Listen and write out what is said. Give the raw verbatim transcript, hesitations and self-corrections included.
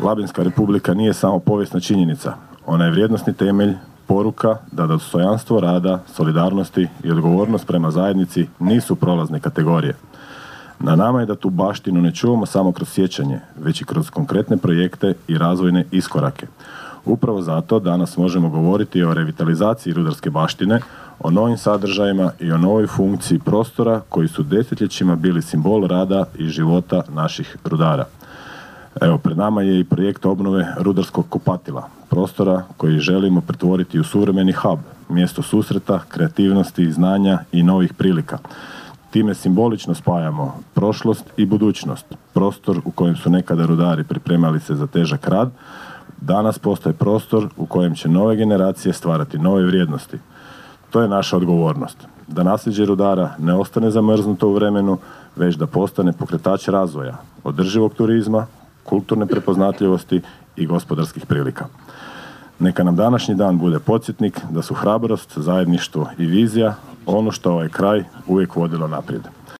Labinska republika nije samo povijesna činjenica, ona je vrijednosni temelj, poruka da dostojanstvo rada, solidarnosti i odgovornost prema zajednici nisu prolazne kategorije. Na nama je da tu baštinu ne čuvamo samo kroz sjećanje, već i kroz konkretne projekte i razvojne iskorake. Upravo zato danas možemo govoriti o revitalizaciji rudarske baštine, o novim sadržajima i o novoj funkciji prostora koji su desetljećima bili simbol rada i života naših rudara. Evo, pred nama je i projekt obnove rudarskog kupatila, prostora koji želimo pretvoriti u suvremeni hub, mjesto susreta, kreativnosti, znanja i novih prilika. Time simbolično spajamo prošlost i budućnost. Prostor u kojem su nekada rudari pripremali se za težak rad, danas postaje prostor u kojem će nove generacije stvarati nove vrijednosti. To je naša odgovornost. Da nasljeđe rudara ne ostane zamrznuto u vremenu, već da postane pokretač razvoja, održivog turizma, kulturne prepoznatljivosti i gospodarskih prilika. Neka nam današnji dan bude podsjetnik da su hrabrost, zajedništvo i vizija ono što ovaj kraj uvijek vodilo naprijed.